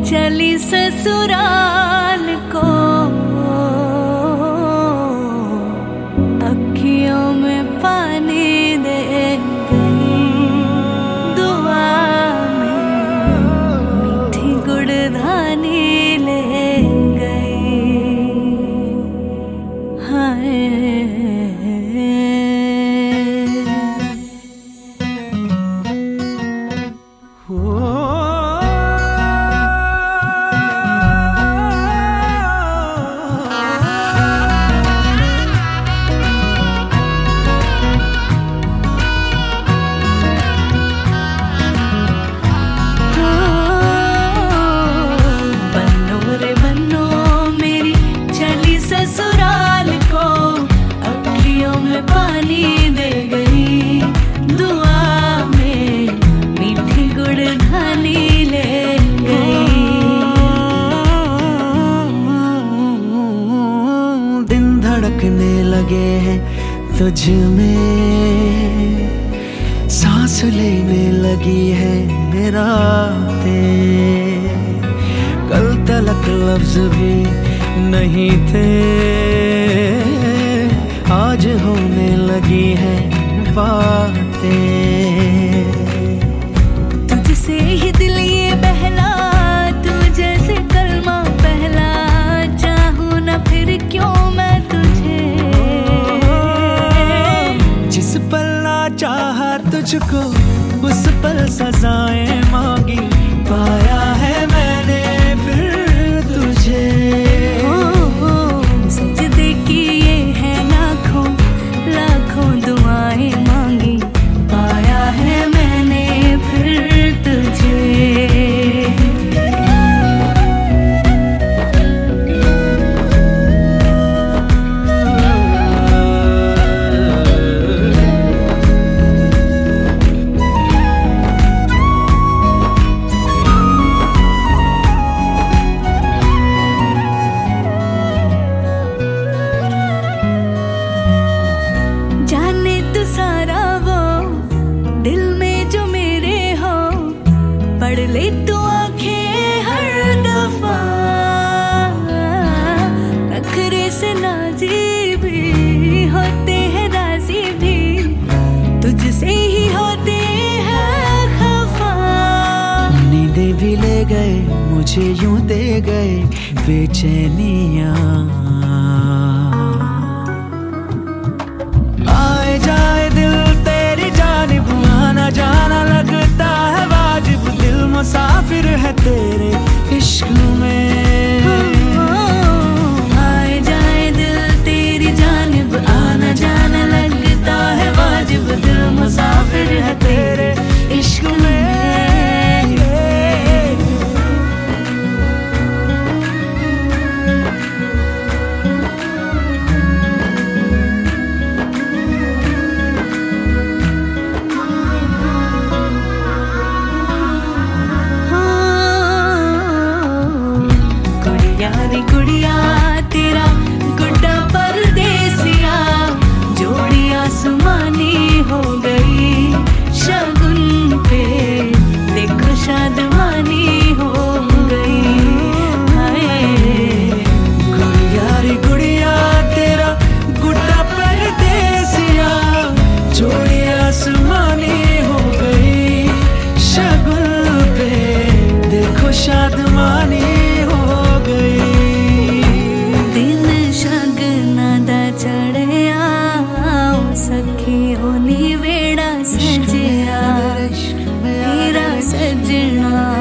चली ससुराल को, अखियों में पानी दे गई, दुआ में मीठी गुड़धानी ले गई। हाय पानी दे गई, दुआ में मीठी गुड़धानी ले गई। दिन धड़कने लगे हैं तुझ में, सांस लेने लगी है रातें, कल तलक लफ्ज भी नहीं थे, आज होने लगी है बातें। तुझसे ही दिल ये बहला, तू जैसे कलमा पहला, चाहूं ना फिर क्यों मैं तुझे। जिस पल ना चाहा तुझको उस पल सजाएं मांगी, पाया है मैंने फिर तुझे। सजदे किए हैं लाखों लाखों दुआएं मांगी, पाया है मैंने फिर तुझे। सारा वो दिल में जो मेरे हो, पढ़ ले तू आंखें हर दफा, नखरे से नाजी भी होते हैं राजी भी, तुझसे ही होते हैं खफा। नींदें भी ले गए मुझे यूं दे गए बेचैनियां, आए जाए दिल तेरी जानिब, आना जाना लगता है वाजिब, दिल मुसाफिर है तेरे इश्क में। आए जाए दिल तेरी जानिब, आना जाना लगता है वाजिब, दिल मुसाफिर है तेरे इश्क में। गुड़िया तेरा गुड्डा परदेसिया, जोड़ी आसमानी हो गई, शगुन पे देखो शादमानी हो गई। गुड़िया रे गुड़िया तेरा गुड्डा परदेसिया, जोड़ी आसमानी हो गई, शगुन पे देखो शादमानी हो गई। चढ़िया सखी होनी वेड़ा सजिया, मेरा सजना।